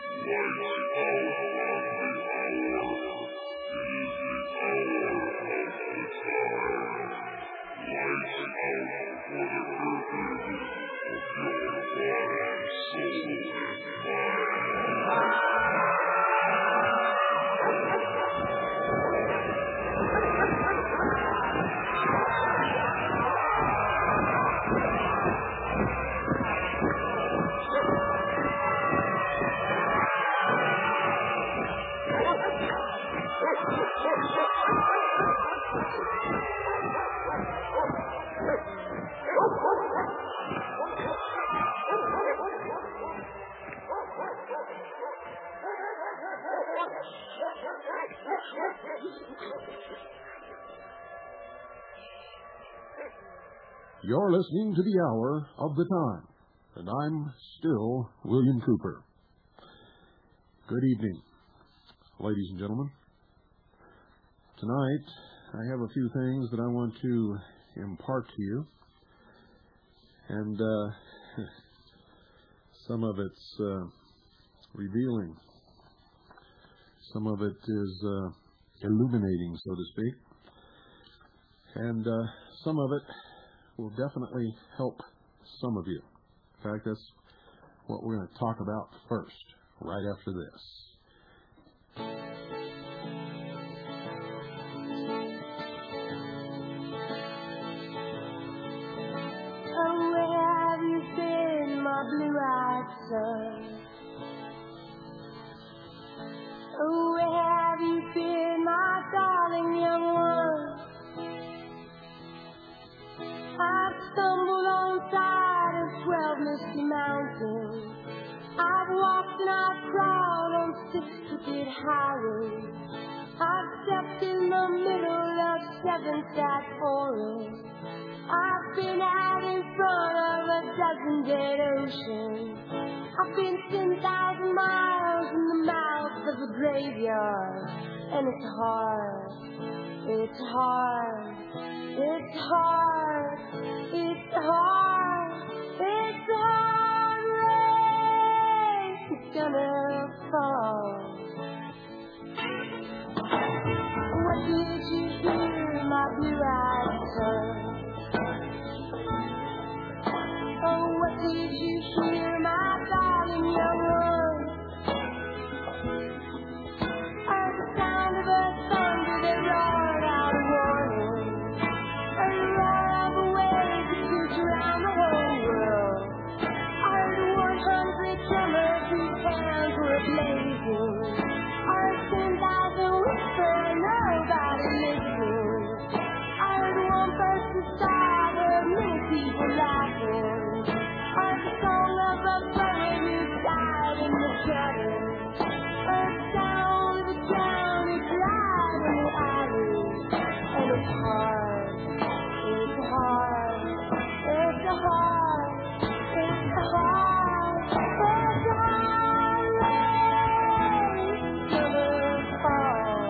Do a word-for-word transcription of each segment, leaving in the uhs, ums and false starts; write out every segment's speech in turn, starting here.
You're listening to the Hour of the Time, and I'm still William Cooper. Good evening, ladies and gentlemen. Tonight, I have a few things that I want to impart to you, and uh, some of it's uh, revealing. Some of it is uh, illuminating, so to speak, and uh, some of it will definitely help some of you. In fact, that's what we're going to talk about first, right after this. Oh, where have you been, my blue-eyed son? Oh, where have you been, my darling young one? I've stumbled on side of twelve misty mountains. I've walked and I've crawled on six crooked highways. I've stepped in the middle of seven sad forests. I've been out in front of a dozen dead oceans. I've been ten thousand miles in the mouth of a graveyard. And it's hard, it's hard, it's hard, it's hard, it's hard, rain's gonna fall. What did you hear, my blue-eyed son? Oh, what did you hear, my darling young one? I heard the sound of a thunder that roared out a warning. A roar of a wave that sweeps around the whole world. I heard one hundred drummers whose hands were blazing. I heard ten thousand whisper and nobody listened. I heard one person sigh, heard many people laughing. I heard the song of a bird who died in the gutter. I heard the sound of a drowned who cried in the alley. And it's hard, it's hard, it's hard, it's hard, it's hard, rain's gonna fall.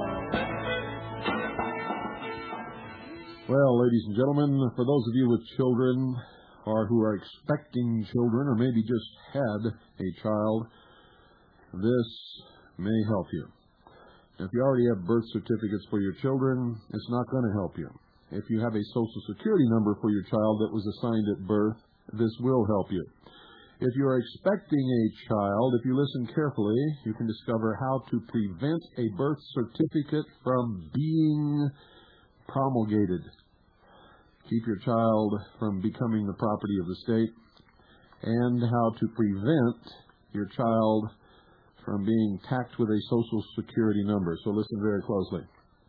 Well, ladies and gentlemen, for those of you with children or who are expecting children or maybe just had a child, this may help you. If you already have birth certificates for your children, it's not going to help you. If you have a Social Security number for your child that was assigned at birth, this will help you. If you are expecting a child, if you listen carefully, you can discover how to prevent a birth certificate from being promulgated. Keep your child from becoming the property of the state, and how to prevent your child from being tacked with a Social Security number. So listen very closely.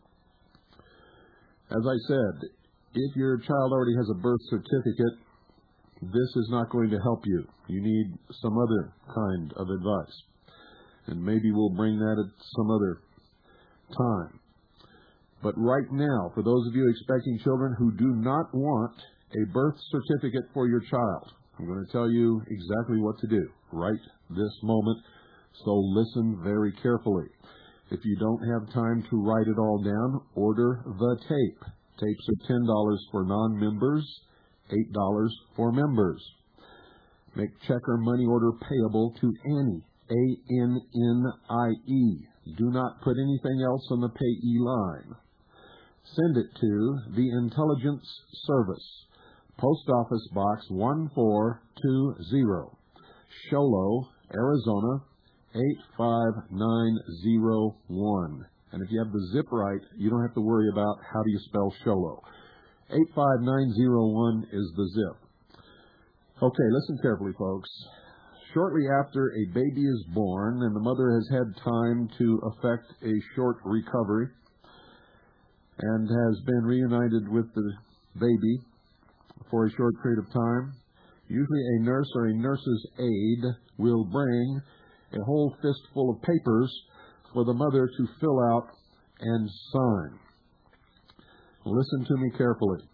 As I said, if your child already has a birth certificate, this is not going to help you. You need some other kind of advice. And maybe we'll bring that at some other time. But right now, for those of you expecting children who do not want a birth certificate for your child, I'm going to tell you exactly what to do right this moment. So listen very carefully. If you don't have time to write it all down, order the tape. Tapes are ten dollars for non-members, eight dollars for members. Make check or money order payable to Annie, A N N I E. Do not put anything else on the payee line. Send it to the Intelligence Service, Post Office Box one four two zero, Show Low, Arizona eight five nine zero one. And if you have the zip right, you don't have to worry about how do you spell Show Low. eight five nine zero one is the zip. Okay, listen carefully, folks. Shortly after a baby is born and the mother has had time to effect a short recovery and has been reunited with the baby for a short period of time, usually a nurse or a nurse's aide will bring a whole fistful of papers for the mother to fill out and sign. Listen to me carefully.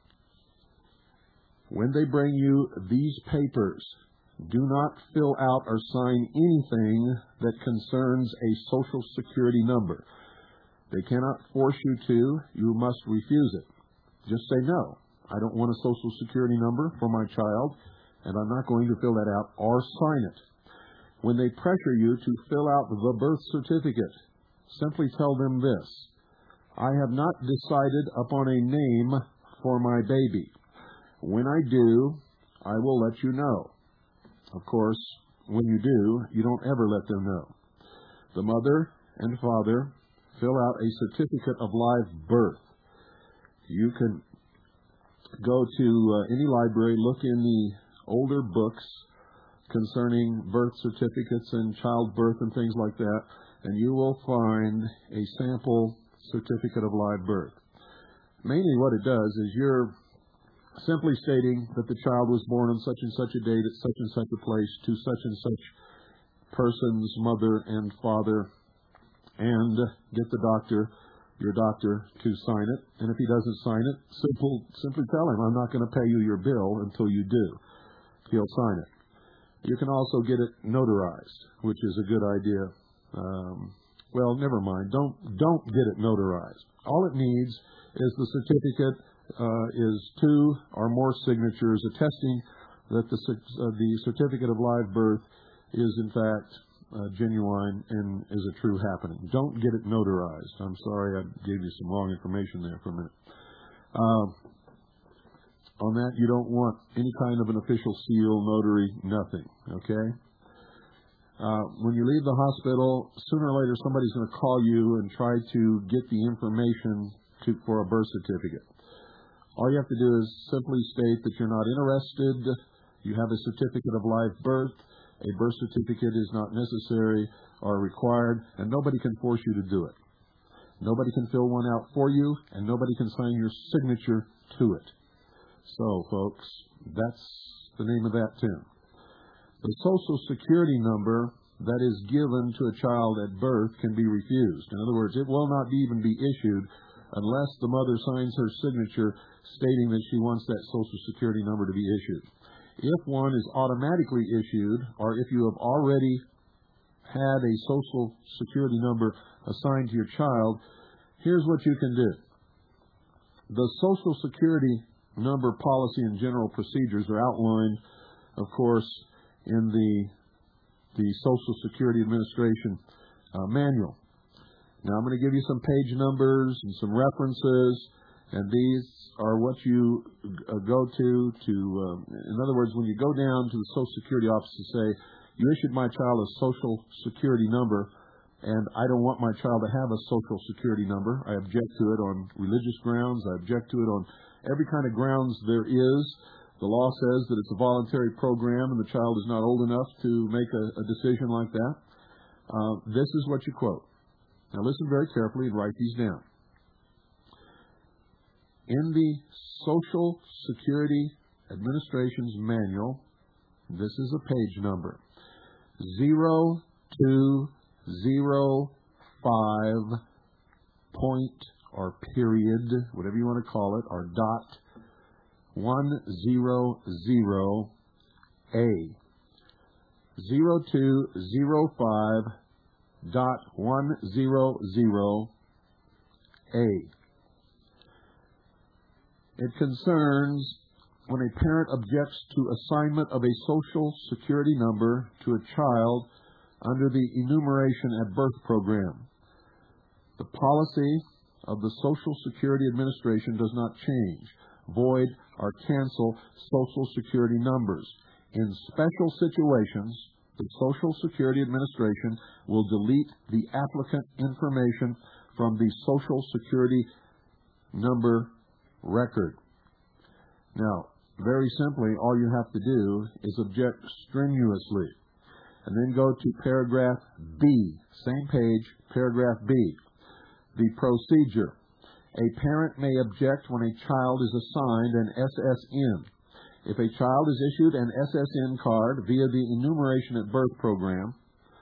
When they bring you these papers, do not fill out or sign anything that concerns a Social Security number. They cannot force you to. You must refuse it. Just say, no, I don't want a Social Security number for my child, and I'm not going to fill that out or sign it. When they pressure you to fill out the birth certificate, simply tell them this: I have not decided upon a name for my baby. When I do, I will let you know. Of course, when you do, you don't ever let them know. The mother and father fill out a certificate of live birth. You can go to uh, any library, look in the older books concerning birth certificates and childbirth and things like that, and you will find a sample certificate of live birth. Mainly what it does is you're simply stating that the child was born on such and such a date at such and such a place to such and such person's mother and father, and get the doctor, your doctor, to sign it. And if he doesn't sign it, simple, simply tell him, I'm not going to pay you your bill until you do. He'll sign it. You can also get it notarized, which is a good idea. Um, well, never mind. Don't don't get it notarized. All it needs is the certificate uh, is two or more signatures attesting that the uh, the certificate of live birth is in fact uh, genuine and is a true happening. Don't get it notarized. I'm sorry I gave you some wrong information there for a minute. Uh, on that, you don't want any kind of an official seal, notary, nothing. Okay. Uh, when you leave the hospital, sooner or later somebody's going to call you and try to get the information to, for a birth certificate. All you have to do is simply state that you're not interested, you have a certificate of live birth, a birth certificate is not necessary or required, and nobody can force you to do it. Nobody can fill one out for you, and nobody can sign your signature to it. So, folks, that's the name of that tune. The Social Security number that is given to a child at birth can be refused. In other words, it will not even be issued unless the mother signs her signature stating that she wants that Social Security number to be issued. If one is automatically issued, or if you have already had a Social Security number assigned to your child, here's what you can do. The Social Security number policy and general procedures are outlined, of course, in the the Social Security Administration uh, manual. Now I'm going to give you some page numbers and some references, and these are what you uh, go to to. Um, in other words, when you go down to the Social Security office and say, "You issued my child a Social Security number, and I don't want my child to have a Social Security number. I object to it on religious grounds. I object to it on every kind of grounds there is. The law says that it's a voluntary program and the child is not old enough to make a, a decision like that." Uh, this is what you quote. Now listen very carefully and write these down. In the Social Security Administration's manual, this is a page number, zero two zero five point or period, whatever you want to call it, or dot one zero zero A. zero two zero five dot one zero zero A. It concerns when a parent objects to assignment of a Social Security number to a child under the Enumeration at Birth program. The policy of the Social Security Administration does not change, void, or cancel Social Security numbers. In special situations, the Social Security Administration will delete the applicant information from the Social Security number record. Now, very simply, all you have to do is object strenuously. And then go to paragraph B, same page, paragraph B. The procedure. A parent may object when a child is assigned an S S N. If a child is issued an S S N card via the Enumeration at Birth program,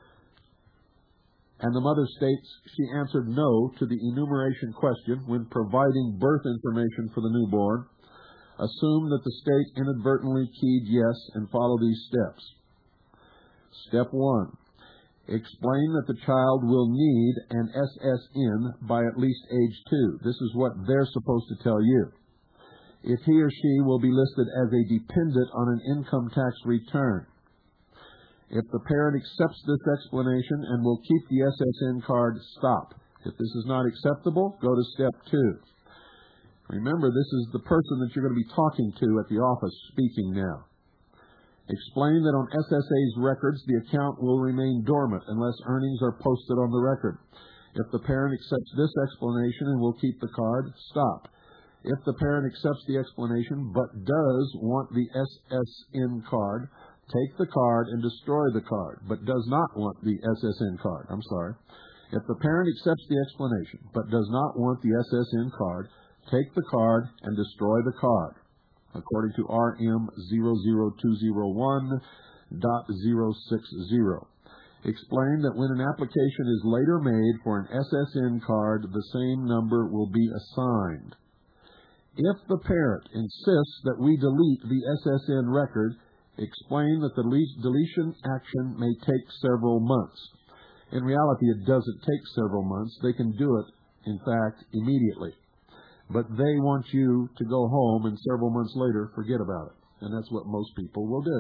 and the mother states she answered no to the enumeration question when providing birth information for the newborn, assume that the state inadvertently keyed yes and follow these steps. Step one. Explain that the child will need an S S N by at least age two. This is what they're supposed to tell you. If he or she will be listed as a dependent on an income tax return. If the parent accepts this explanation and will keep the S S N card, stop. If this is not acceptable, go to step two. Remember, this is the person that you're going to be talking to at the office speaking now. Explain that on S S A's records, the account will remain dormant unless earnings are posted on the record. If the parent accepts this explanation and will keep the card, stop. If the parent accepts the explanation but does want the S S N card, take the card and destroy the card, but does not want the S S N card. I'm sorry. If the parent accepts the explanation but does not want the S S N card, take the card and destroy the card, according to R M zero zero two zero one point zero six zero. Explain that when an application is later made for an S S N card, the same number will be assigned. If the parent insists that we delete the S S N record, explain that the deletion action may take several months. In reality, it doesn't take several months. They can do it, in fact, immediately. But they want you to go home and several months later forget about it. And that's what most people will do.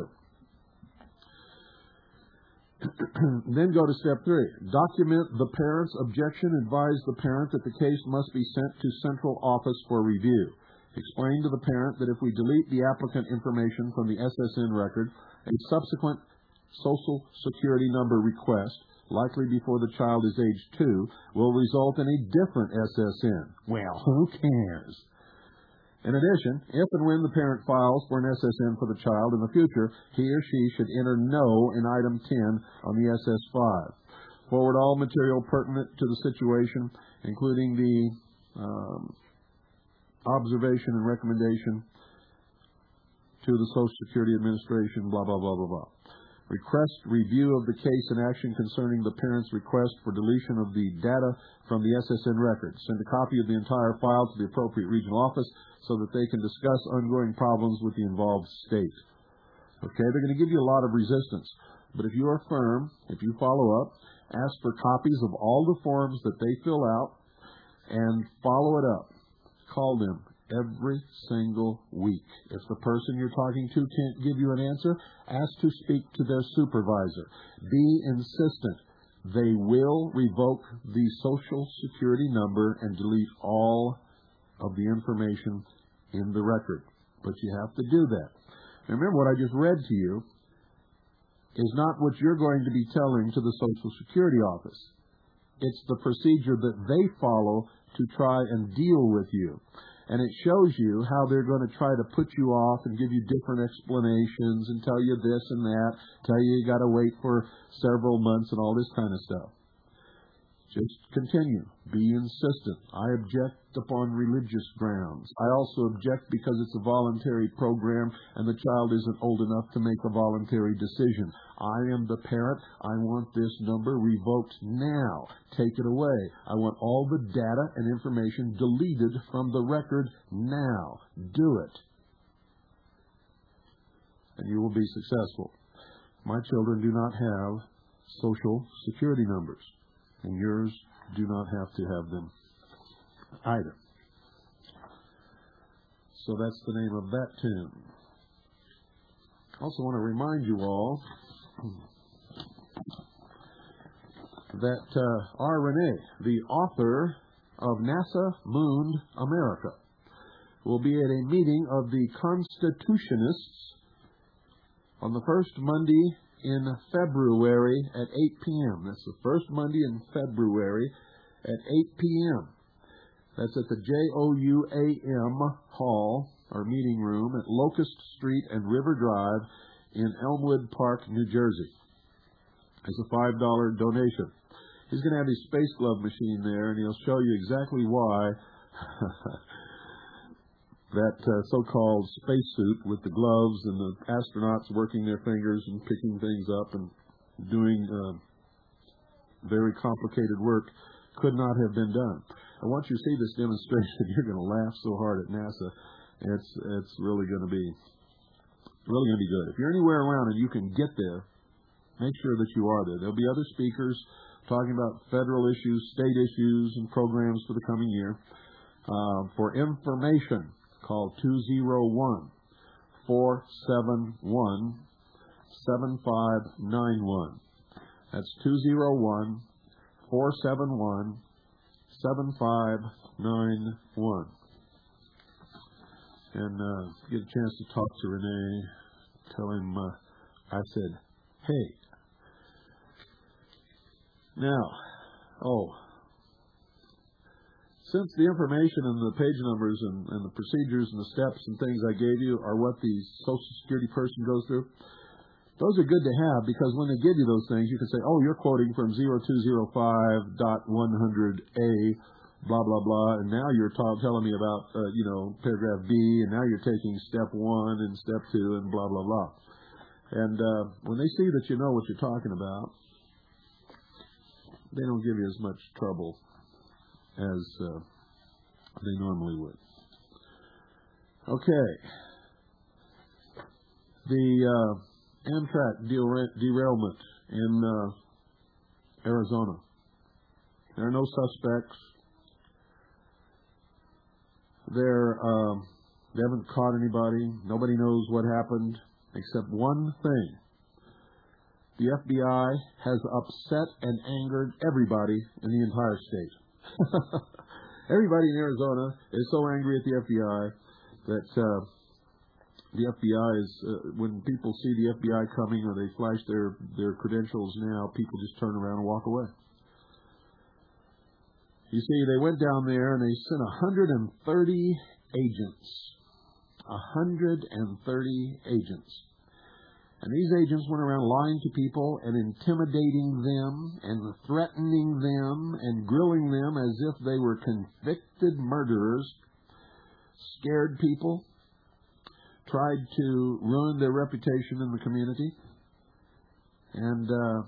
Then go to step three. Document the parent's objection. Advise the parent that the case must be sent to central office for review. Explain to the parent that if we delete the applicant information from the S S N record, a subsequent Social Security number request, likely before the child is age two, will result in a different S S N. Well, who cares? In addition, if and when the parent files for an S S N for the child in the future, he or she should enter no in item ten on the S S five. Forward all material pertinent to the situation, including the um, observation and recommendation to the Social Security Administration, blah, blah, blah, blah, blah. Request review of the case and action concerning the parent's request for deletion of the data from the S S N record. Send a copy of the entire file to the appropriate regional office so that they can discuss ongoing problems with the involved state. Okay, they're going to give you a lot of resistance. But if you are firm, if you follow up, ask for copies of all the forms that they fill out and follow it up. Call them every single week. If the person you're talking to can't give you an answer, ask to speak to their supervisor. Be insistent. They will revoke the Social Security number and delete all of the information in the record. But you have to do that. Now remember, what I just read to you is not what you're going to be telling to the Social Security office. It's the procedure that they follow to try and deal with you. And it shows you how they're going to try to put you off and give you different explanations and tell you this and that, tell you you got to wait for several months and all this kind of stuff. Just continue. Be insistent. I object upon religious grounds. I also object because it's a voluntary program and the child isn't old enough to make a voluntary decision. I am the parent. I want this number revoked now. Take it away. I want all the data and information deleted from the record now. Do it. And you will be successful. My children do not have Social Security numbers. And yours do not have to have them either. So that's the name of that tune. I also want to remind you all that uh, R. Renee, the author of NASA Mooned America, will be at a meeting of the Constitutionists on the first Monday in February at eight p.m. That's the first Monday in February at eight p.m. That's at the J O U A M Hall, or meeting room, at Locust Street and River Drive in Elmwood Park, New Jersey. It's a five dollar donation. He's going to have his space glove machine there, and he'll show you exactly why that uh, so-called spacesuit with the gloves and the astronauts working their fingers and picking things up and doing uh, very complicated work could not have been done. And once you see this demonstration, you're going to laugh so hard at NASA. It's it's really going to be really going to be good. If you're anywhere around and you can get there, make sure that you are there. There'll be other speakers talking about federal issues, state issues, and programs for the coming year. Uh, for information, call two oh one, four seven one, seven five nine one. That's two oh one, four seven one, seven five nine one. And uh, get a chance to talk to Renee. Tell him uh, I said, hey. Now, oh, since the information and the page numbers and, and the procedures and the steps and things I gave you are what the Social Security person goes through, those are good to have, because when they give you those things, you can say, oh, you're quoting from oh two oh five dot one hundred A, blah, blah, blah, and now you're ta- telling me about, uh, you know, paragraph B, and now you're taking step one and step two and blah, blah, blah. And uh, when they see that you know what you're talking about, they don't give you as much trouble as uh, they normally would. Okay. The uh, Amtrak dera- derailment in uh, Arizona. There are no suspects. They're, uh, they haven't caught anybody. Nobody knows what happened except one thing. The F B I has upset and angered everybody in the entire state. Everybody in Arizona is so angry at the F B I that uh, the F B I is, uh, when people see the F B I coming or they flash their, their credentials now, people just turn around and walk away. You see, they went down there and they sent one hundred thirty agents. one hundred thirty agents. And these agents went around lying to people and intimidating them and threatening them and grilling them as if they were convicted murderers, scared people, tried to ruin their reputation in the community. And uh,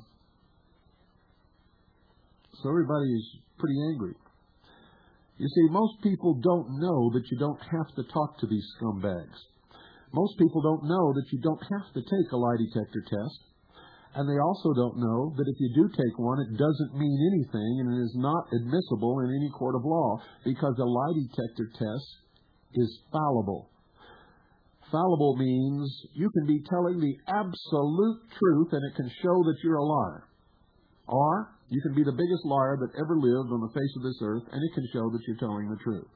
so everybody is pretty angry. You see, most people don't know that you don't have to talk to these scumbags. Most people don't know that you don't have to take a lie detector test. And they also don't know that if you do take one, it doesn't mean anything and it is not admissible in any court of law, because a lie detector test is fallible. Fallible means you can be telling the absolute truth and it can show that you're a liar. Or you can be the biggest liar that ever lived on the face of this earth and it can show that you're telling the truth.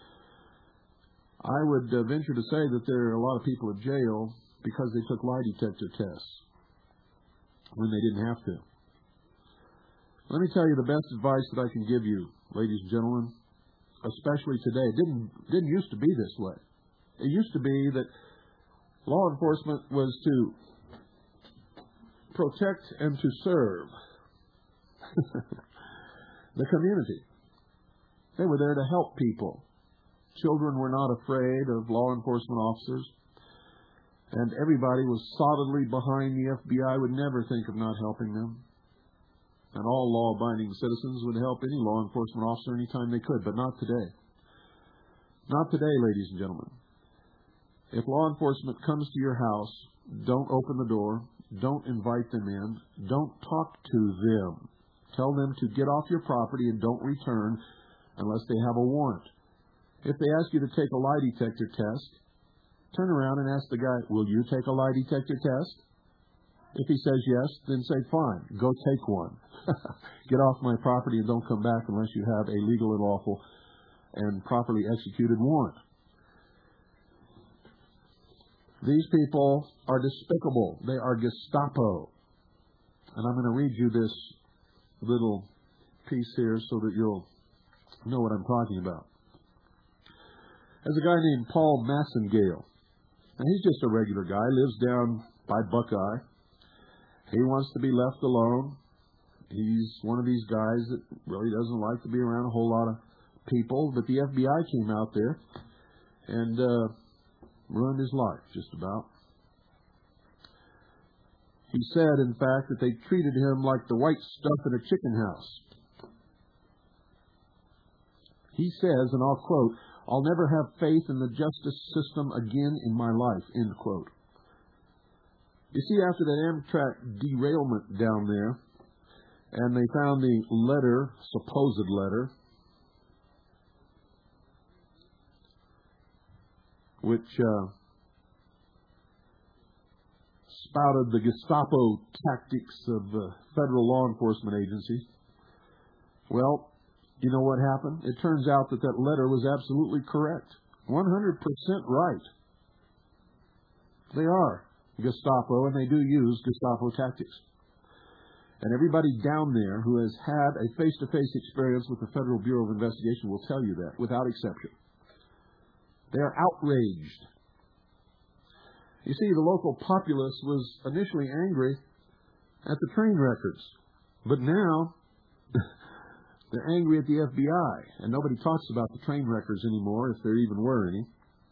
I would uh, venture to say that there are a lot of people in jail because they took lie detector tests when they didn't have to. Let me tell you the best advice that I can give you, ladies and gentlemen, especially today. It didn't, didn't used to be this way. It used to be that law enforcement was to protect and to serve the community. They were there to help people. Children were not afraid of law enforcement officers, and everybody was solidly behind the F B I, would never think of not helping them. And all law-abiding citizens would help any law enforcement officer anytime they could, but not today. Not today, ladies and gentlemen. If law enforcement comes to your house, don't open the door, don't invite them in, don't talk to them. Tell them to get off your property and don't return unless they have a warrant. If they ask you to take a lie detector test, turn around and ask the guy, will you take a lie detector test? If he says yes, then say, fine, go take one. Get off my property and don't come back unless you have a legal and lawful and properly executed warrant. These people are despicable. They are Gestapo. And I'm going to read you this little piece here so that you'll know what I'm talking about. There's a guy named Paul Massengale. And he's just a regular guy, lives down by Buckeye. He wants to be left alone. He's one of these guys that really doesn't like to be around a whole lot of people. But the F B I came out there and uh, ruined his life, just about. He said, in fact, that they treated him like the white stuff in a chicken house. He says, and I'll quote, "I'll never have faith in the justice system again in my life," end quote. You see, after that Amtrak derailment down there, and they found the letter, supposed letter, which uh, spouted the Gestapo tactics of the federal law enforcement agencies. Well, you know what happened? It turns out that that letter was absolutely correct. one hundred percent right. They are Gestapo, and they do use Gestapo tactics. And everybody down there who has had a face-to-face experience with the Federal Bureau of Investigation will tell you that, without exception. They are outraged. You see, the local populace was initially angry at the train records, but now they're angry at the F B I, and nobody talks about the train records anymore, if there even were any.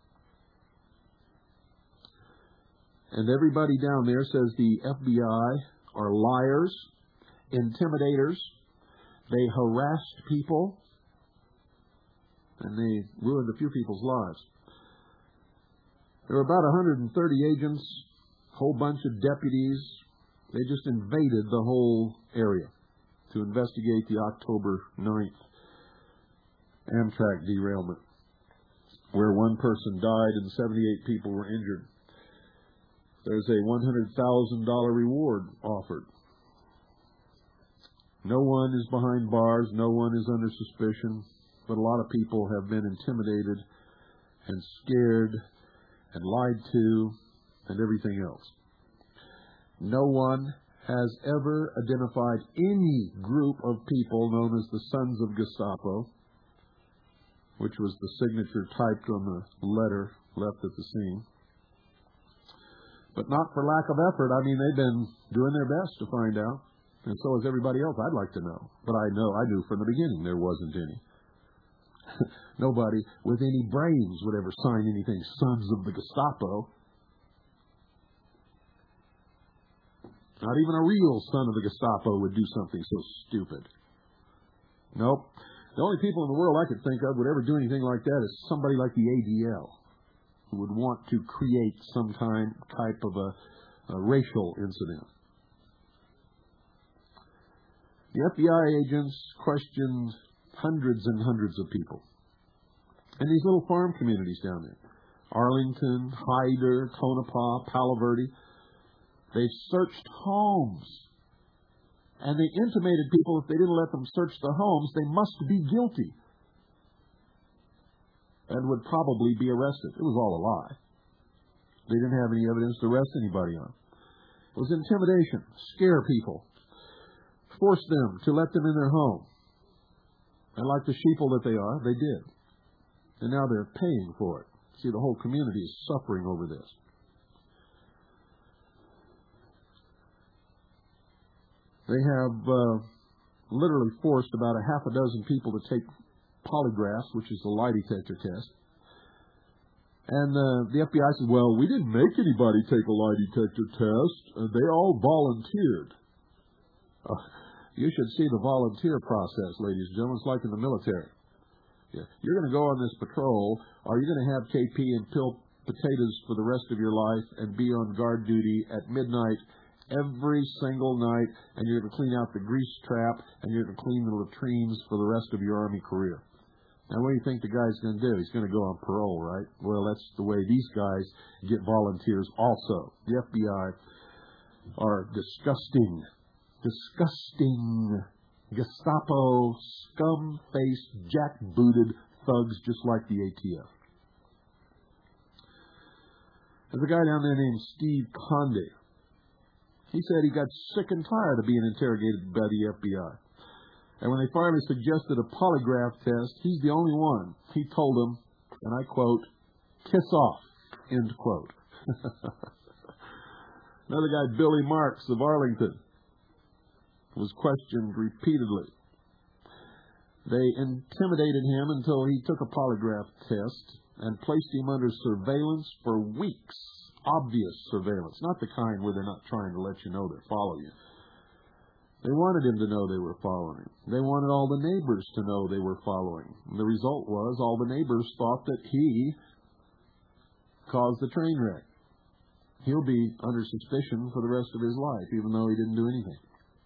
And everybody down there says the F B I are liars, intimidators, they harassed people, and they ruined a few people's lives. There were about one hundred thirty agents, a whole bunch of deputies. They just invaded the whole area to investigate the October ninth Amtrak derailment, where one person died and seventy-eight people were injured. There's a one hundred thousand dollars reward offered. No one is behind bars. No one is under suspicion. But a lot of people have been intimidated and scared and lied to and everything else. No one has ever identified any group of people known as the Sons of Gestapo, which was the signature typed on the letter left at the scene. But not for lack of effort. I mean, they've been doing their best to find out. And so has everybody else. I'd like to know. But I know, I knew from the beginning there wasn't any. Nobody with any brains would ever sign anything Sons of the Gestapo. Not even a real son of the Gestapo would do something so stupid. Nope. The only people in the world I could think of would ever do anything like that is somebody like the A D L, who would want to create some kind type of a, a racial incident. The F B I agents questioned hundreds and hundreds of people in these little farm communities down there. Arlington, Hyder, Tonopah, Palo Verde. They've searched homes. And they intimated people if they didn't let them search the homes, they must be guilty and would probably be arrested. It was all a lie. They didn't have any evidence to arrest anybody on. It was intimidation. Scare people. Force them to let them in their home. And like the sheeple that they are, they did. And now they're paying for it. See, the whole community is suffering over this. They have uh, literally forced about a half a dozen people to take polygraphs, which is the lie detector test. And uh, the F B I said, well, we didn't make anybody take a lie detector test. Uh, they all volunteered. Uh, you should see the volunteer process, ladies and gentlemen. It's like in the military. Yeah. You're going to go on this patrol. Are you going to have K P and peel potatoes for the rest of your life and be on guard duty at midnight every single night, and you're going to clean out the grease trap, and you're going to clean the latrines for the rest of your Army career? Now, what do you think the guy's going to do? He's going to go on parole, right? Well, that's the way these guys get volunteers also. The F B I are disgusting. disgusting Gestapo, scum-faced, jack-booted thugs just like the A T F. There's a guy down there named Steve Conde. He said he got sick and tired of being interrogated by the F B I. And when they finally suggested a polygraph test, he's the only one. He told them, and I quote, "Kiss off," end quote. Another guy, Billy Marks of Arlington, was questioned repeatedly. They intimidated him until he took a polygraph test and placed him under surveillance for weeks. Obvious surveillance, not the kind where they're not trying to let you know they're following you. They wanted him to know they were following him. They wanted all the neighbors to know they were following. And the result was all the neighbors thought that he caused the train wreck. He'll be under suspicion for the rest of his life, even though he didn't do anything.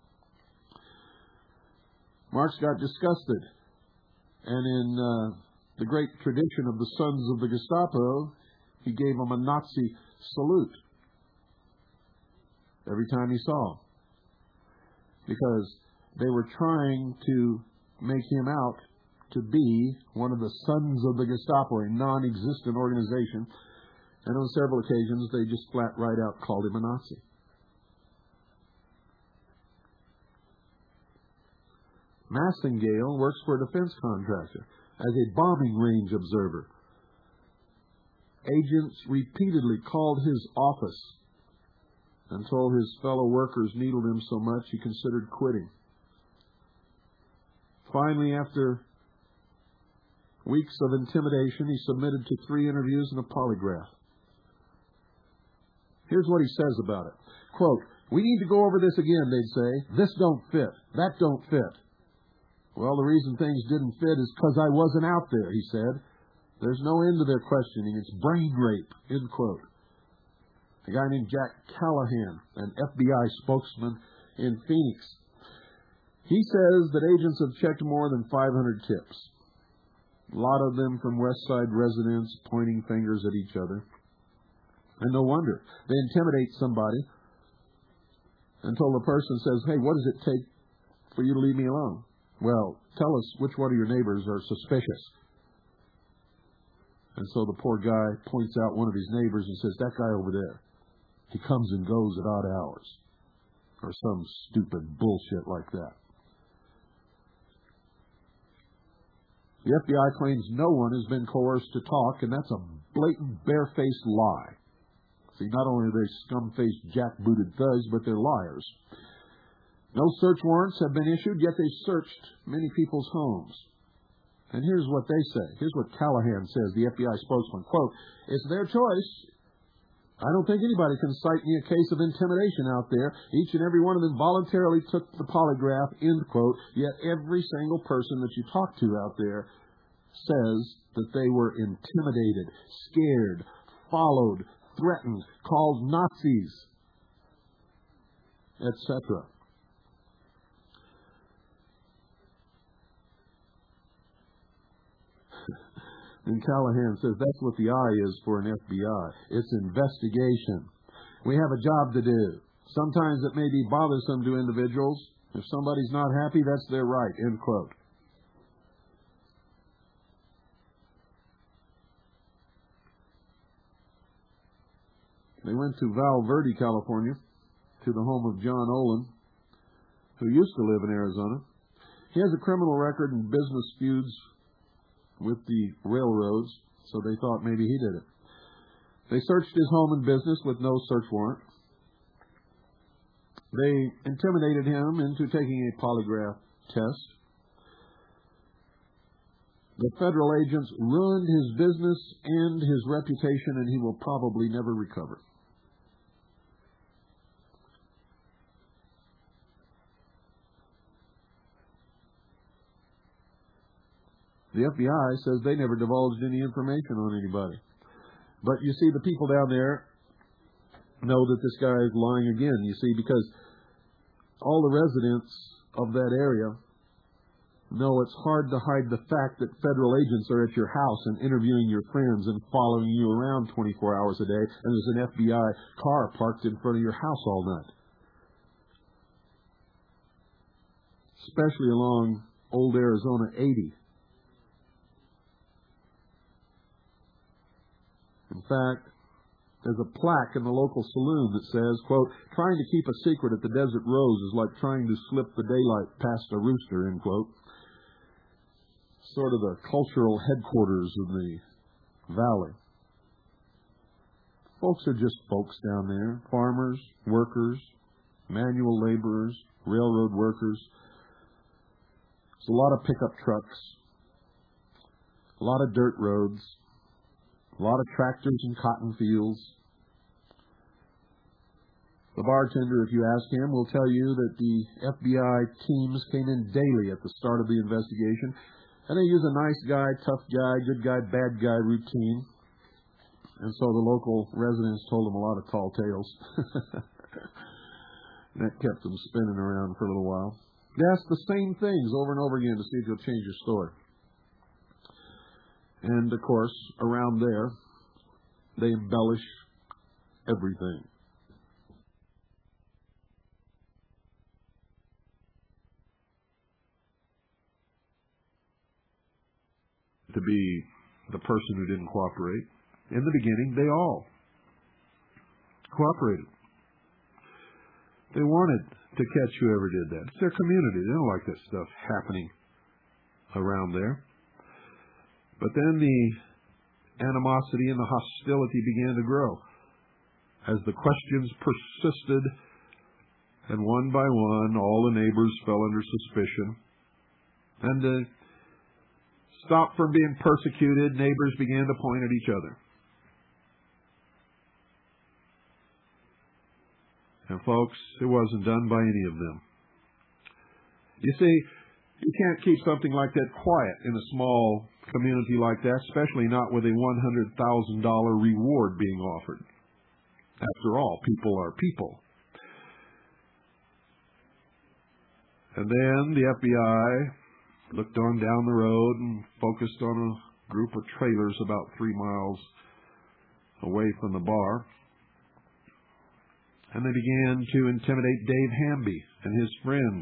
Marx got disgusted, and in uh, the great tradition of the sons of the Gestapo, he gave them a Nazi salute every time he saw them, because they were trying to make him out to be one of the sons of the Gestapo, a non-existent organization, and on several occasions they just flat right out called him a Nazi. Massengale works for a defense contractor as a bombing range observer. Agents repeatedly called his office until his fellow workers needled him so much he considered quitting. Finally, after weeks of intimidation, he submitted to three interviews and a polygraph. Here's what he says about it. Quote, "We need to go over this again," they'd say. "This don't fit. That don't fit." Well, the reason things didn't fit is because I wasn't out there, he said. There's no end to their questioning. It's brain rape, end quote. A guy named Jack Callahan, an F B I spokesman in Phoenix. He says that agents have checked more than five hundred tips. A lot of them from West Side residents pointing fingers at each other. And no wonder. They intimidate somebody until the person says, "Hey, what does it take for you to leave me alone?" "Well, tell us which one of your neighbors are suspicious." And so the poor guy points out one of his neighbors and says, "That guy over there, he comes and goes at odd hours." Or some stupid bullshit like that. The F B I claims no one has been coerced to talk, and that's a blatant, barefaced lie. See, not only are they scum-faced, jack-booted thugs, but they're liars. No search warrants have been issued, yet they searched many people's homes. And here's what they say. Here's what Callahan says, the F B I spokesman. Quote, "It's their choice. I don't think anybody can cite me a case of intimidation out there. Each and every one of them voluntarily took the polygraph," end quote. Yet every single person that you talk to out there says that they were intimidated, scared, followed, threatened, called Nazis, et cetera. And Callahan says that's what the I is for an F B I. It's investigation. We have a job to do. Sometimes it may be bothersome to individuals. If somebody's not happy, that's their right, end quote. They went to Val Verde, California, to the home of John Olin, who used to live in Arizona. He has a criminal record and business feuds with the railroads, so they thought maybe he did it. They searched his home and business with no search warrant. They intimidated him into taking a polygraph test. The federal agents ruined his business and his reputation, and he will probably never recover. The F B I says they never divulged any information on anybody. But you see, the people down there know that this guy is lying again, you see, because all the residents of that area know it's hard to hide the fact that federal agents are at your house and interviewing your friends and following you around twenty-four hours a day, and there's an F B I car parked in front of your house all night. especially along Old Arizona eighty. In fact, there's a plaque in the local saloon that says, quote, trying to keep a secret at the Desert Rose is like trying to slip the daylight past a rooster, end quote. Sort of the cultural headquarters of the valley. Folks are just folks down there. Farmers, workers, manual laborers, railroad workers. There's a lot of pickup trucks, a lot of dirt roads, a lot of tractors and cotton fields. The bartender, if you ask him, will tell you that the F B I teams came in daily at the start of the investigation, and they use a nice guy, tough guy, good guy, bad guy routine. And so the local residents told them a lot of tall tales. That kept them spinning around for a little while. They asked the same things over and over again to see if you'll change your story. And, of course, around there, they embellish everything. To be the person who didn't cooperate. In the beginning, they all cooperated. They wanted to catch whoever did that. It's their community. They don't like that stuff happening around there. But then the animosity and the hostility began to grow as the questions persisted, and one by one, all the neighbors fell under suspicion. And to stop from being persecuted, neighbors began to point at each other. And folks, it wasn't done by any of them. You see, you can't keep something like that quiet in a small community like that, especially not with a one hundred thousand dollars reward being offered. After all, people are people. And then the F B I looked on down the road and focused on a group of trailers about three miles away from the bar. And they began to intimidate Dave Hamby and his friend.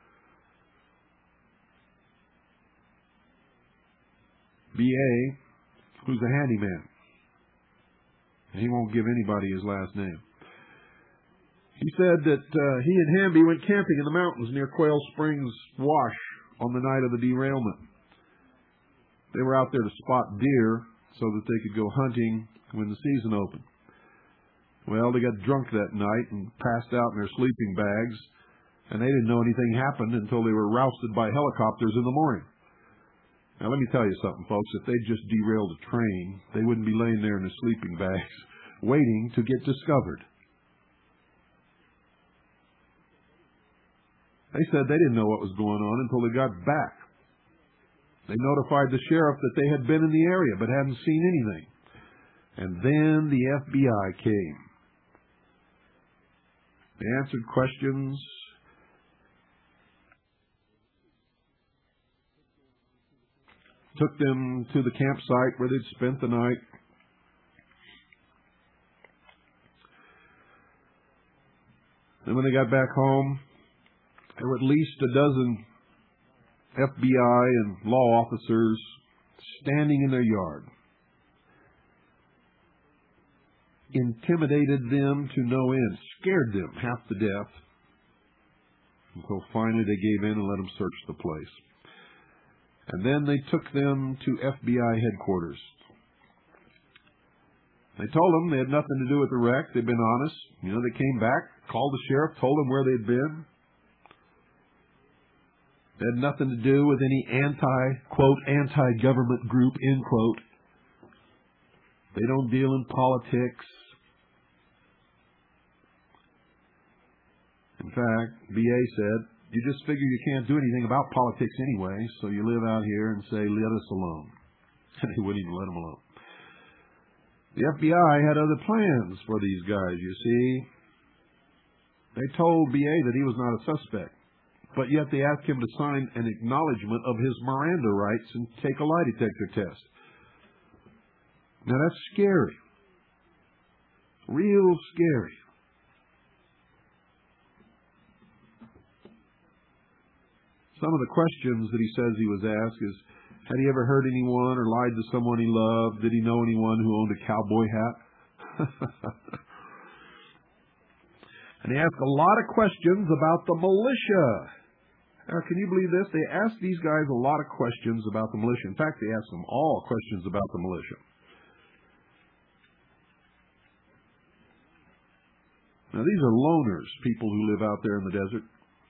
B A, who's a handyman. He won't give anybody his last name. He said that uh, he and Hamby went camping in the mountains near Quail Springs Wash on the night of the derailment. They were out there to spot deer so that they could go hunting when the season opened. Well, they got drunk that night and passed out in their sleeping bags, and they didn't know anything happened until they were rousted by helicopters in the morning. Now, let me tell you something, folks. If they'd just derailed a train, they wouldn't be laying there in their sleeping bags waiting to get discovered. They said they didn't know what was going on until they got back. They notified the sheriff that they had been in the area but hadn't seen anything. And then the F B I came. They answered questions. Took them to the campsite where they'd spent the night. And when they got back home, there were at least a dozen F B I and law officers standing in their yard. Intimidated them to no end, scared them half to death, until finally they gave in and let them search the place. And then they took them to F B I headquarters. They told them they had nothing to do with the wreck. They'd been honest. You know, they came back, called the sheriff, told them where they'd been. They had nothing to do with any anti, quote, anti-government group, end quote. They don't deal in politics. In fact, B A said, you just figure you can't do anything about politics anyway, so you live out here and say, let us alone. And they wouldn't even let them alone. The F B I had other plans for these guys, you see. They told B A that he was not a suspect, but yet they asked him to sign an acknowledgement of his Miranda rights and take a lie detector test. Now that's scary. Real scary. some of the questions that he says he was asked is, had he ever hurt anyone or lied to someone he loved? Did he know anyone who owned a cowboy hat? And they ask a lot of questions about the militia. Now, can you believe this? They ask these guys a lot of questions about the militia. In fact, they ask them all questions about the militia. Now, these are loners, people who live out there in the desert.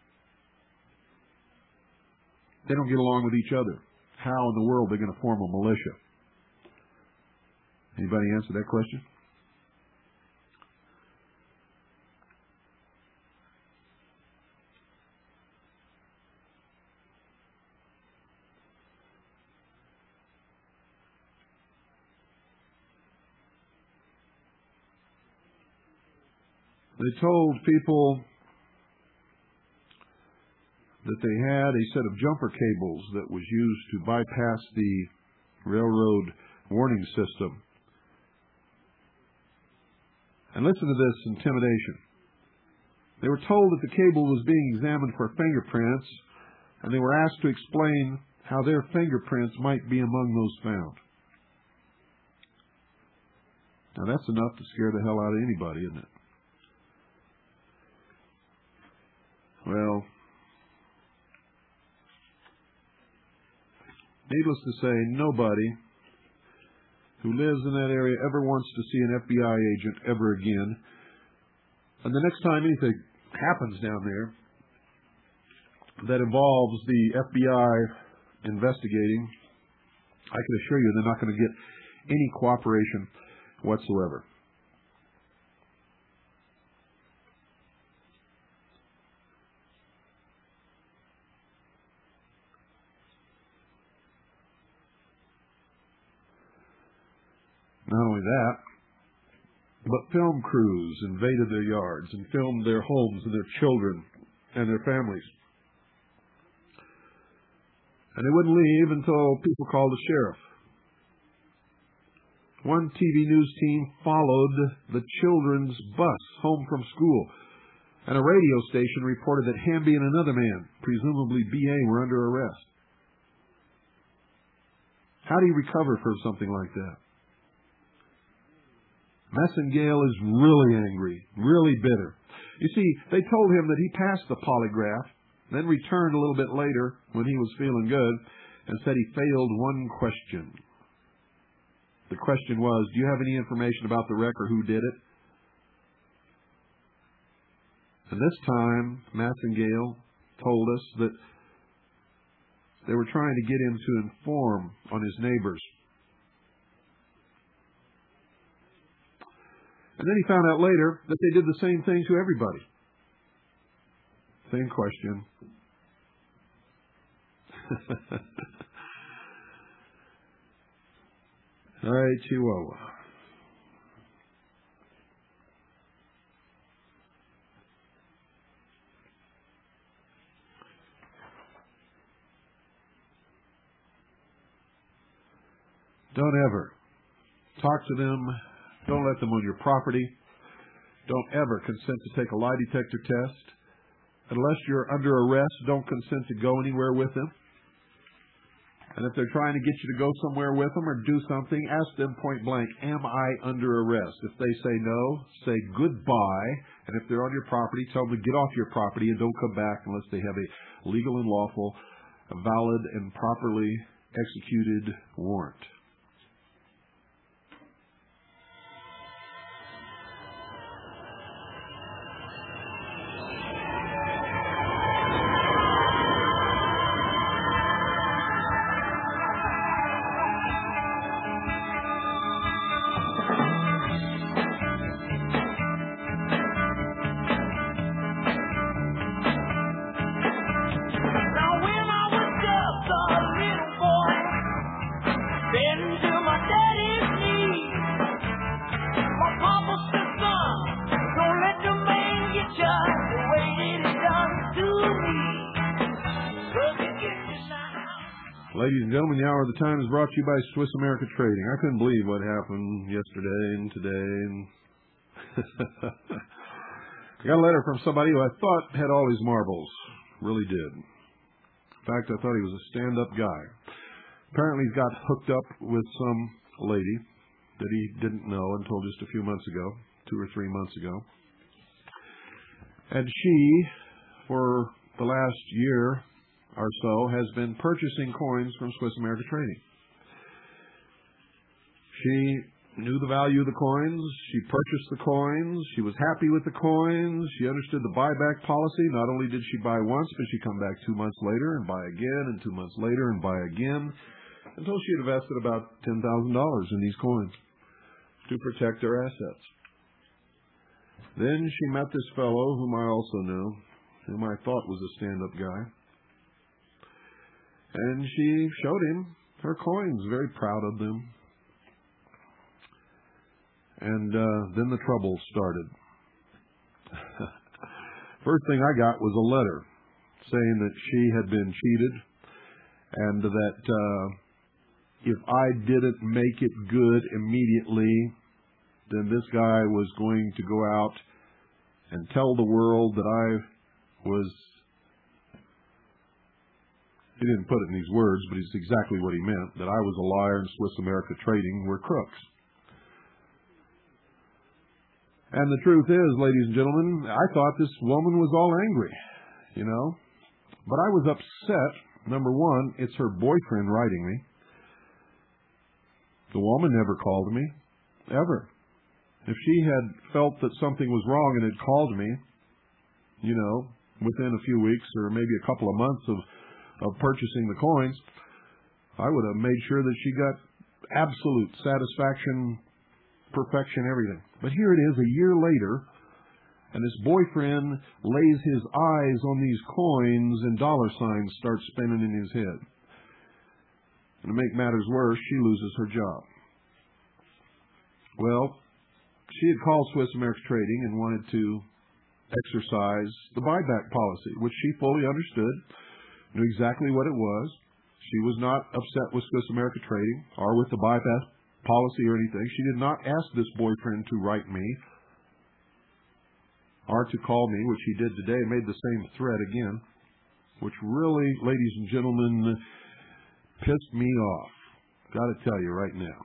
They don't get along with each other. How in the world are they going to form a militia? Anybody answer that question? They told people that they had a set of jumper cables that was used to bypass the railroad warning system. And listen to this intimidation. They were told that the cable was being examined for fingerprints, and they were asked to explain how their fingerprints might be among those found. Now that's enough to scare the hell out of anybody, isn't it? Well, needless to say, nobody who lives in that area ever wants to see an F B I agent ever again. And the next time anything happens down there that involves the F B I investigating, I can assure you they're not going to get any cooperation whatsoever. Not only that, but film crews invaded their yards and filmed their homes and their children and their families. And they wouldn't leave until people called the sheriff. One T V news team followed the children's bus home from school, and a radio station reported that Hamby and another man, presumably B A, were under arrest. How do you recover from something like that? Messingale is really angry, really bitter. You see, they told him that he passed the polygraph, then returned a little bit later when he was feeling good and said he failed one question. The question was, do you have any information about the wreck or who did it? And this time, Massingale told us that they were trying to get him to inform on his neighbors. And then he found out later that they did the same thing to everybody. Same question. All right, Chihuahua. Don't ever talk to them. Don't let them on your property. Don't ever consent to take a lie detector test. Unless you're under arrest, don't consent to go anywhere with them. And if they're trying to get you to go somewhere with them or do something, ask them point blank, am I under arrest? If they say no, say goodbye. And if they're on your property, tell them to get off your property and don't come back unless they have a legal and lawful, a valid and properly executed warrant. Ladies and gentlemen, the Hour of the Time is brought to you by Swiss America Trading. I couldn't believe what happened yesterday and today. And I got a letter from somebody who I thought had all his marbles. Really did. In fact, I thought he was a stand-up guy. Apparently he's got hooked up with some lady that he didn't know until just a few months ago, two or three months ago. And she, for the last year or so, has been purchasing coins from Swiss America Trading. She knew the value of the coins. She purchased the coins. She was happy with the coins. She understood the buyback policy. Not only did she buy once, but she'd come back two months later and buy again, and two months later and buy again, until she had invested about ten thousand dollars in these coins to protect her assets. Then she met this fellow, whom I also knew, whom I thought was a stand-up guy. And she showed him her coins, very proud of them. And uh, then the trouble started. First thing I got was a letter saying that she had been cheated and that uh, if I didn't make it good immediately, then this guy was going to go out and tell the world that I was, he didn't put it in these words, but it's exactly what he meant, that I was a liar and Swiss America Trading were crooks. And the truth is, ladies and gentlemen, I thought this woman was all angry, you know. But I was upset. Number one, it's her boyfriend writing me. The woman never called me, ever. If she had felt that something was wrong and had called me, you know, within a few weeks or maybe a couple of months of, of purchasing the coins, I would have made sure that she got absolute satisfaction, perfection, everything. But here it is a year later, and this boyfriend lays his eyes on these coins and dollar signs start spinning in his head. And to make matters worse, she loses her job. Well, she had called Swiss America Trading and wanted to exercise the buyback policy, which she fully understood, knew exactly what it was. She was not upset with Swiss America Trading or with the buyback policy or anything. She did not ask this boyfriend to write me or to call me, which he did today, made the same threat again, which really, ladies and gentlemen, pissed me off. Got to tell you right now.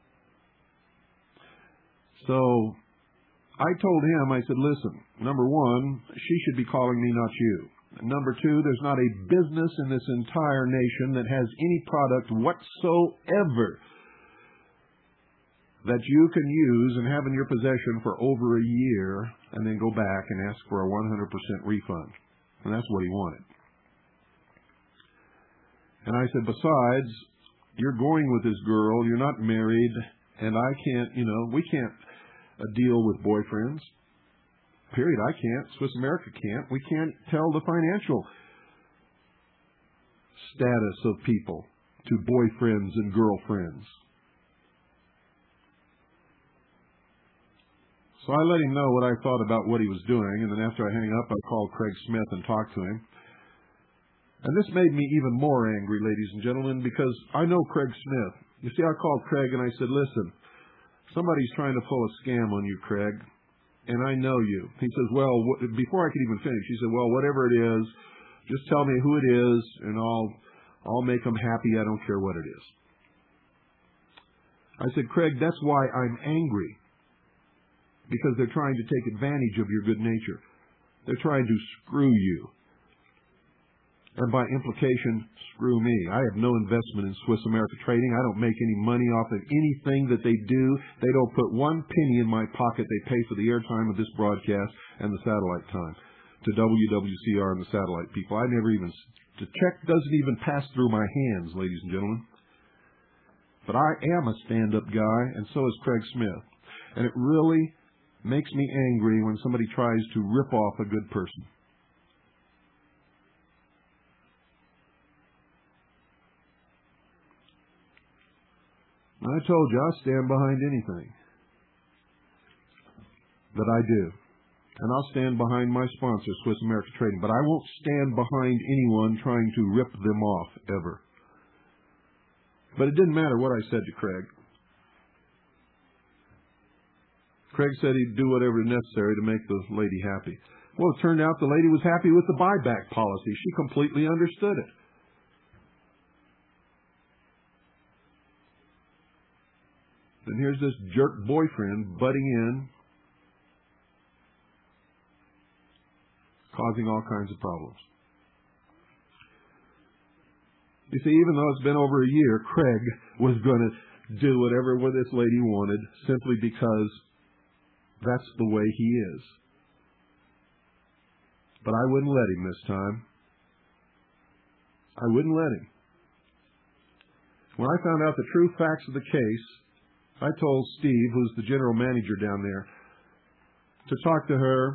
So I told him, I said, listen, number one, she should be calling me, not you. Number two, there's not a business in this entire nation that has any product whatsoever that you can use and have in your possession for over a year and then go back and ask for a one hundred percent refund. And that's what he wanted. And I said, besides, you're going with this girl, you're not married, and I can't, you know, we can't uh, deal with boyfriends. Period. I can't. Swiss America can't. We can't tell the financial status of people to boyfriends and girlfriends. So I let him know what I thought about what he was doing, and then after I hang up, I called Craig Smith and talked to him. And this made me even more angry, ladies and gentlemen, because I know Craig Smith. You see, I called Craig and I said, listen, somebody's trying to pull a scam on you, Craig, and I know you. He says, well, wh- before I could even finish, he said, well, whatever it is, just tell me who it is, and I'll, I'll make them happy. I don't care what it is. I said, Craig, that's why I'm angry. Because they're trying to take advantage of your good nature. They're trying to screw you. And by implication, screw me. I have no investment in Swiss America Trading. I don't make any money off of anything that they do. They don't put one penny in my pocket. They pay for the airtime of this broadcast and the satellite time to W W C R and the satellite people. I never even, the check doesn't even pass through my hands, ladies and gentlemen. But I am a stand-up guy, and so is Craig Smith. And it really makes me angry when somebody tries to rip off a good person. I told you I'll stand behind anything that I do. And I'll stand behind my sponsor, Swiss America Trading. But I won't stand behind anyone trying to rip them off, ever. But it didn't matter what I said to Craig. Craig said he'd do whatever necessary to make the lady happy. Well, it turned out the lady was happy with the buyback policy. She completely understood it. And here's this jerk boyfriend butting in, causing all kinds of problems. You see, even though it's been over a year, Craig was going to do whatever this lady wanted simply because that's the way he is. But I wouldn't let him this time. I wouldn't let him. When I found out the true facts of the case, I told Steve, who's the general manager down there, to talk to her,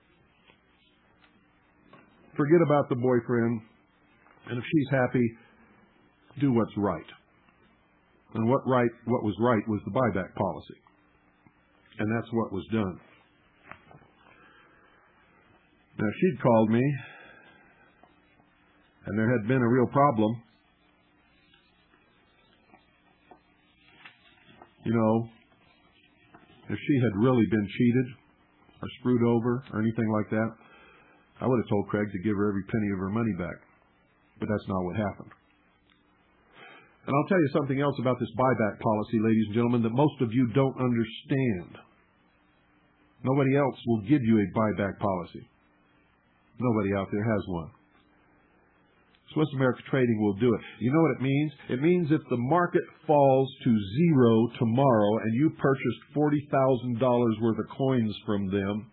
forget about the boyfriend, and if she's happy, do what's right. And what right, what was right was the buyback policy. And that's what was done. Now, she'd called me, and there had been a real problem. You know, if she had really been cheated or screwed over or anything like that, I would have told Craig to give her every penny of her money back. But that's not what happened. And I'll tell you something else about this buyback policy, ladies and gentlemen, that most of you don't understand. Nobody else will give you a buyback policy. Nobody out there has one. Swiss America Trading will do it. You know what it means? It means if the market falls to zero tomorrow and you purchased forty thousand dollars worth of coins from them,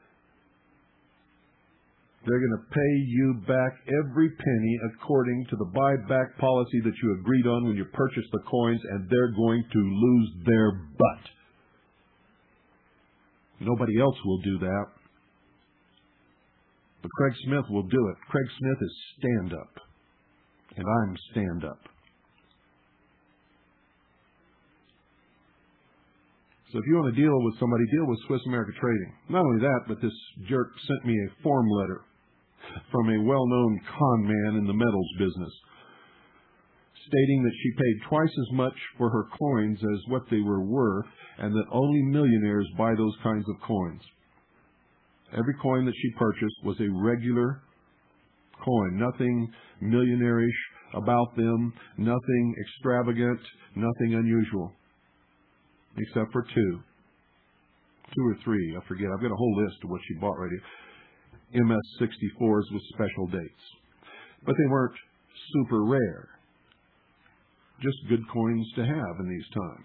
they're going to pay you back every penny according to the buyback policy that you agreed on when you purchased the coins, and they're going to lose their butt. Nobody else will do that. But Craig Smith will do it. Craig Smith is stand-up, and I'm stand-up. So if you want to deal with somebody, deal with Swiss America Trading. Not only that, but this jerk sent me a form letter from a well-known con man in the metals business, stating that she paid twice as much for her coins as what they were worth, and that only millionaires buy those kinds of coins. Every coin that she purchased was a regular coin, nothing millionaire-ish about them, nothing extravagant, nothing unusual, except for two. Two or three, I forget. I've got a whole list of what she bought right here. M S sixty-fours with special dates. But they weren't super rare. Just good coins to have in these times.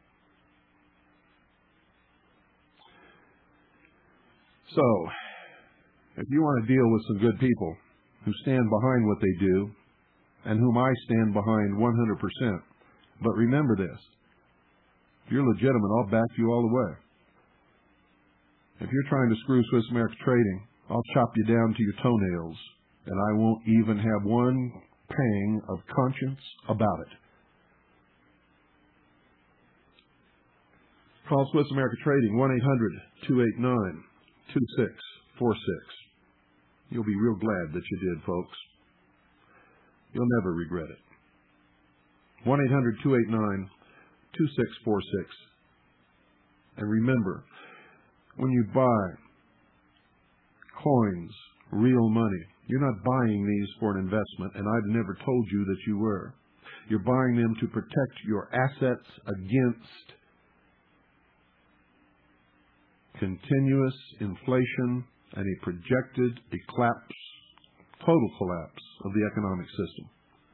So, if you want to deal with some good people who stand behind what they do, and whom I stand behind one hundred percent, but remember this, if you're legitimate, I'll back you all the way. If you're trying to screw Swiss America Trading, I'll chop you down to your toenails, and I won't even have one pang of conscience about it. Call Swiss America Trading, one eight hundred, two eight nine, two six four six. You'll be real glad that you did, folks. You'll never regret it. one eight hundred, two eight nine, two six four six. And remember, when you buy coins, real money, you're not buying these for an investment, and I've never told you that you were. You're buying them to protect your assets against continuous inflation and a projected collapse, total collapse of the economic system.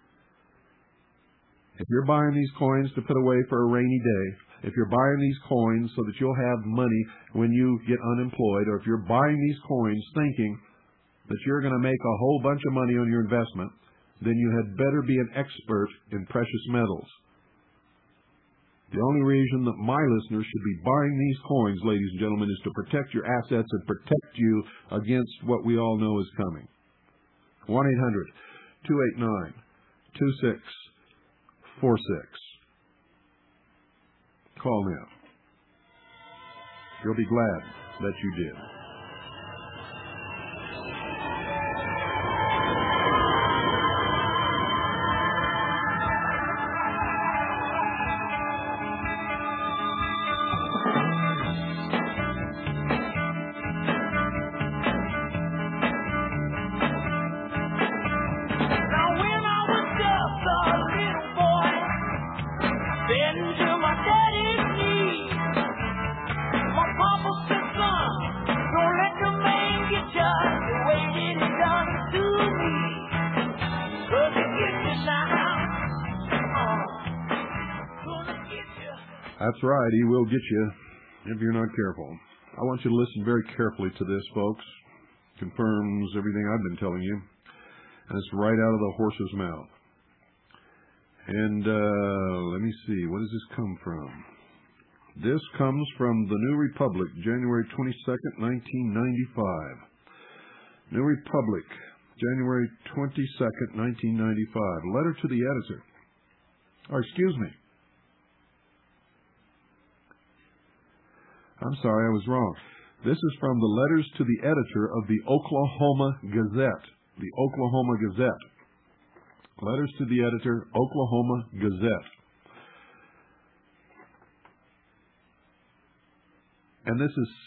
If you're buying these coins to put away for a rainy day, if you're buying these coins so that you'll have money when you get unemployed, or if you're buying these coins thinking that you're going to make a whole bunch of money on your investment, then you had better be an expert in precious metals. The only reason that my listeners should be buying these coins, ladies and gentlemen, is to protect your assets and protect you against what we all know is coming. one eight hundred, two eight nine, two six four six. Call now. You'll be glad that you did. Been to my daddy's That's right. He will get you if you're not careful. I want you to listen very carefully to this, folks. Confirms everything I've been telling you. And it's right out of the horse's mouth. And uh, let me see. What does this come from? This comes from the New Republic, January twenty-second, nineteen ninety-five. New Republic, January twenty-second, nineteen ninety-five. Letter to the editor. Oh, excuse me. I'm sorry, I was wrong. This is from the letters to the editor of the Oklahoma Gazette. The Oklahoma Gazette. Letters to the editor, Oklahoma Gazette. And this is,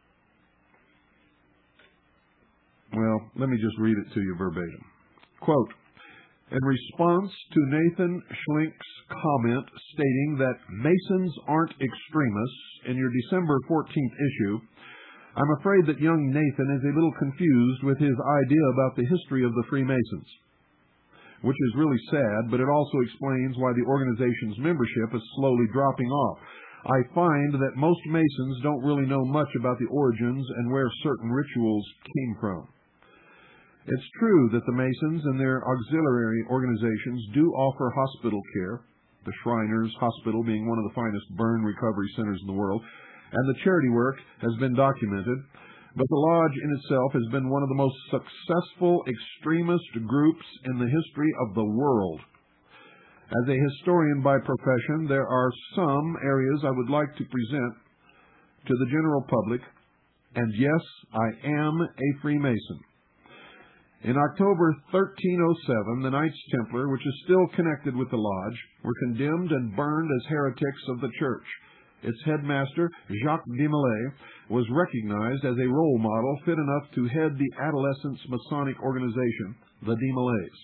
well, let me just read it to you verbatim. Quote, in response to Nathan Schlink's comment stating that Masons aren't extremists in your December fourteenth issue, I'm afraid that young Nathan is a little confused with his idea about the history of the Freemasons, which is really sad, but it also explains why the organization's membership is slowly dropping off. I find that most Masons don't really know much about the origins and where certain rituals came from. It's true that the Masons and their auxiliary organizations do offer hospital care, the Shriners Hospital being one of the finest burn recovery centers in the world, and the charity work has been documented, but the Lodge in itself has been one of the most successful extremist groups in the history of the world. As a historian by profession, there are some areas I would like to present to the general public, and yes, I am a Freemason. In October thirteen oh seven, the Knights Templar, which is still connected with the Lodge, were condemned and burned as heretics of the Church. Its headmaster, Jacques de Molay, was recognized as a role model fit enough to head the adolescent Masonic organization, the de Molays.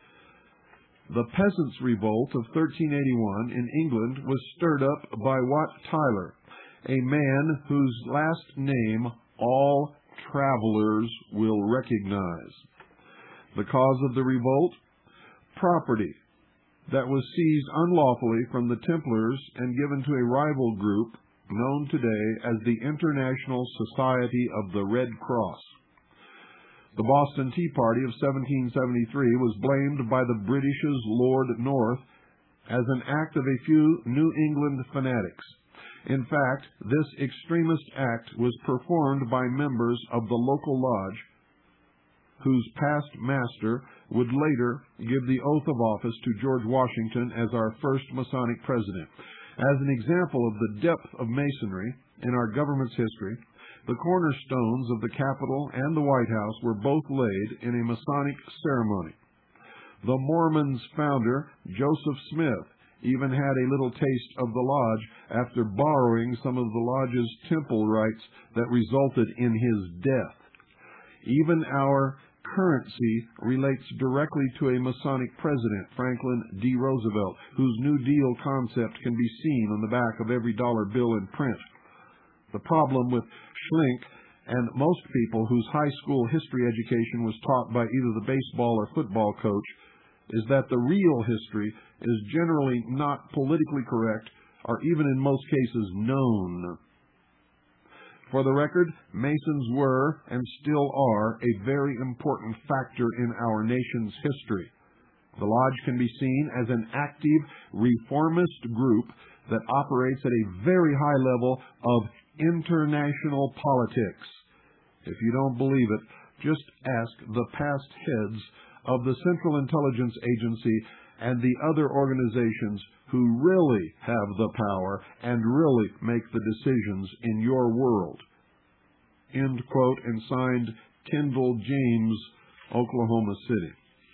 The Peasants' Revolt of thirteen eighty-one in England was stirred up by Wat Tyler, a man whose last name all travelers will recognize. The cause of the revolt? Property that was seized unlawfully from the Templars and given to a rival group known today as the International Society of the Red Cross. The Boston Tea Party of seventeen seventy-three was blamed by the British's Lord North as an act of a few New England fanatics. In fact, this extremist act was performed by members of the local lodge whose past master would later give the oath of office to George Washington as our first Masonic president. As an example of the depth of Masonry in our government's history, the cornerstones of the Capitol and the White House were both laid in a Masonic ceremony. The Mormons' founder, Joseph Smith, even had a little taste of the lodge after borrowing some of the lodge's temple rights that resulted in his death. Even our currency relates directly to a Masonic president, Franklin D. Roosevelt, whose New Deal concept can be seen on the back of every dollar bill in print. The problem with Schlink and most people whose high school history education was taught by either the baseball or football coach is that the real history is generally not politically correct or even in most cases known. For the record, Masons were and still are a very important factor in our nation's history. The Lodge can be seen as an active reformist group that operates at a very high level of international politics. If you don't believe it, just ask the past heads of the Central Intelligence Agency and the other organizations who really have the power and really make the decisions in your world. End quote, and signed Kendall James, Oklahoma City.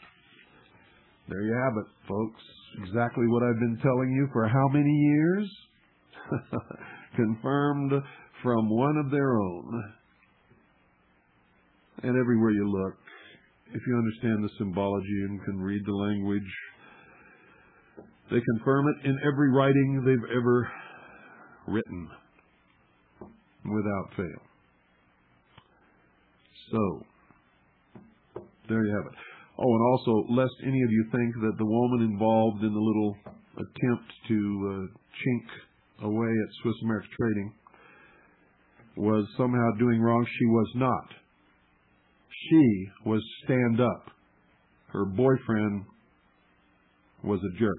There you have it, folks. Exactly what I've been telling you for how many years? Confirmed from one of their own. And everywhere you look, if you understand the symbology and can read the language, they confirm it in every writing they've ever written, without fail. So, there you have it. Oh, and also, lest any of you think that the woman involved in the little attempt to uh, chink away at Swiss America Trading was somehow doing wrong. She was not. She was stand up. Her boyfriend was a jerk.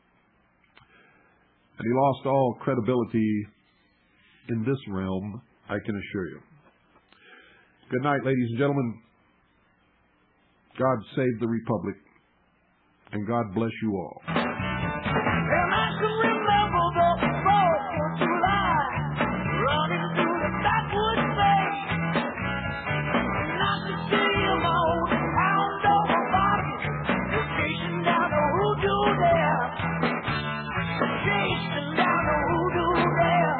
And he lost all credibility in this realm, I can assure you. Good night, ladies and gentlemen. God save the Republic, and God bless you all. And I can remember the fourth of July, running through the backwoods bay. And I could see him on the hound over pocket, chasing down the hoodoo there. Chasing down the hoodoo there.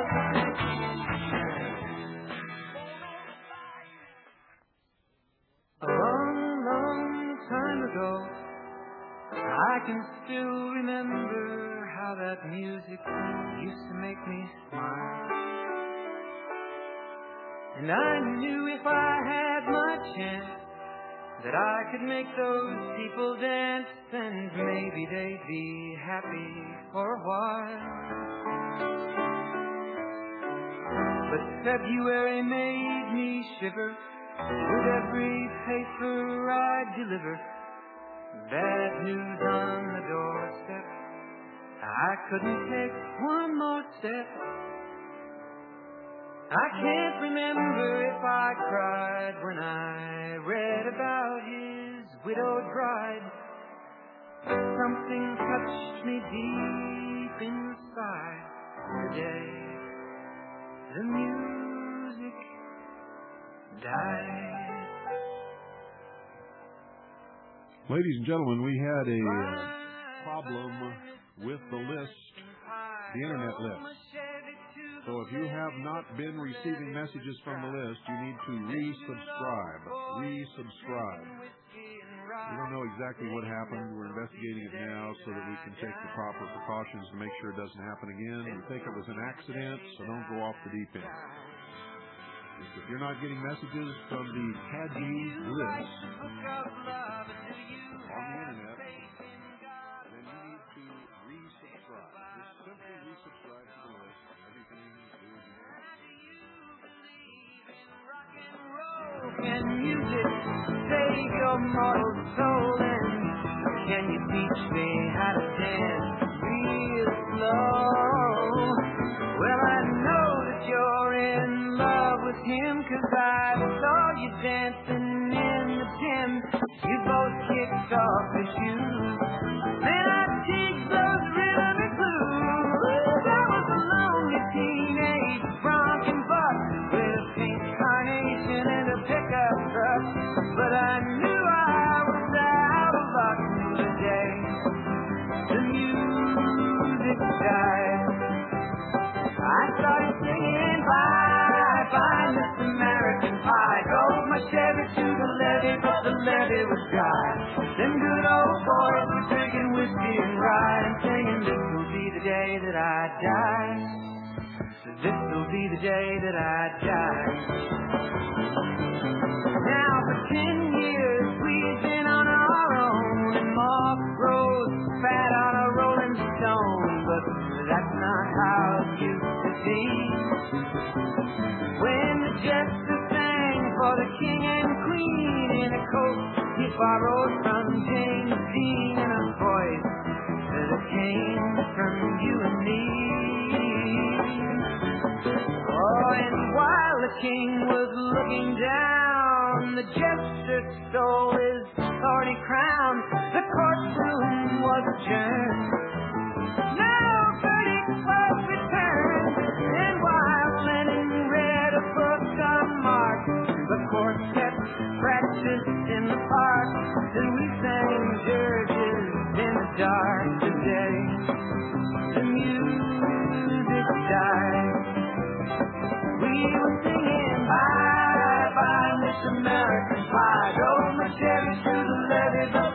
A long, long time ago, I can still remember how that music used to make me smile. And I knew if I had my chance that I could make those people dance, and maybe they'd be happy for a while. But February made me shiver with every paper I deliver. Bad news on the doorstep. I couldn't take one more step. I can't remember if I cried when I read about his widowed bride. Something touched me deep inside the day the music died. Ladies and gentlemen, we had a uh, problem with the list, the internet list. So if you have not been receiving messages from the list, you need to resubscribe. Resubscribe. We don't know exactly what happened. We're investigating it now so that we can take the proper precautions to make sure it doesn't happen again. We think it was an accident, so don't go off the deep end. If you're not getting messages from the Taji list on the internet, then you need to resubscribe. Just simply resubscribe to the list, and everything will be fine. Can music save your mortal soul? And can you teach me how to dance real slow? Well, I know that you're in love with him, 'cause I saw you dancing in the gym. You both kicked off the shoes, then I teased those rhythmic blues. I was a lonely teenage bronking buck with a pink carnation and a pickup truck, but I knew I was out of luck the day the music died. I started singing bye, bye, Miss American Pie. Drove my Chevy to the levee, but the levee was dry. Them good old boys were drinking whiskey and rye and singing, this will be the day that I die. This will be the day that I die. Now for ten years we've been on our own, and Moss rose fat on a rolling stone, but that's not how it used to be. When the jester sang for the king and queen in a coat he borrowed from James Dean, and a voice that came from you and me. Oh, and while the king was looking down, the jester stole his thorny crown. The courtroom was adjourned. Now verdict was returned, and while Lennon read a book on Mark, the court kept practice in the park, and we sang dirges in the dark today. The music died. We were singing bye, bye, Miss American Pie. Drove my Chevy to the levee,